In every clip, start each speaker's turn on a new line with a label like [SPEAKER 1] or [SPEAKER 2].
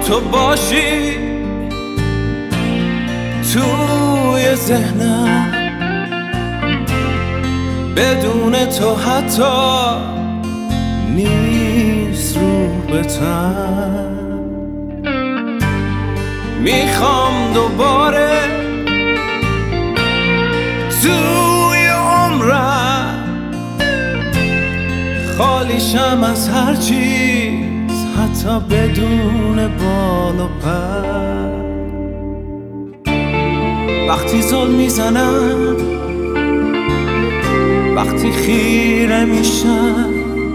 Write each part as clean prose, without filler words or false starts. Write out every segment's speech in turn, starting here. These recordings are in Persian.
[SPEAKER 1] تو باشی توی ذهنم، بدون تو حتی نیست روح به تن. میخوام دوباره توی عمرم خالیشم از هر چیز، حتی بدون بال و پر. وقتی زل میزنم، وقتی خیره میشم،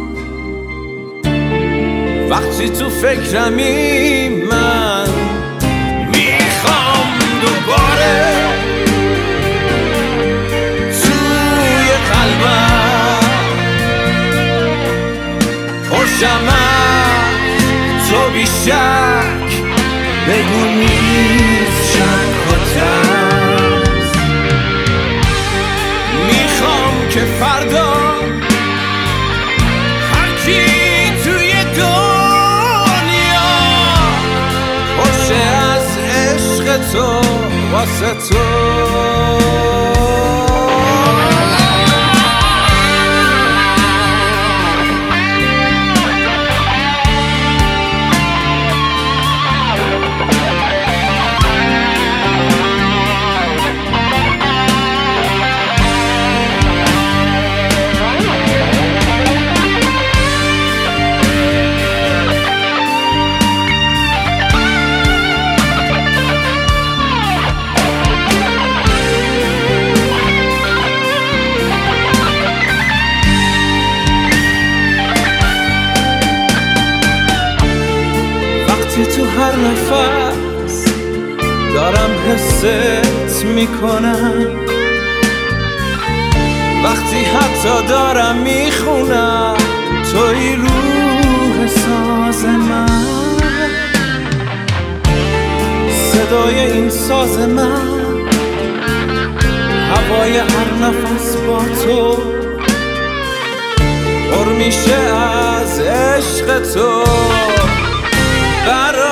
[SPEAKER 1] وقتی تو فکرمی، من میخوام دوباره توی قلبم پرشم از تو بیشک، بگو نیست شک و ترس. میخوام که فردا هر کی توی دنیا باشه از عشق تو واسه تو. تو هر نفس دارم حست میکنم، وقتی حتی دارم میخونم توی روح ساز من. صدای این ساز من، هوای هر نفس با تو پر میشه از عشق تو.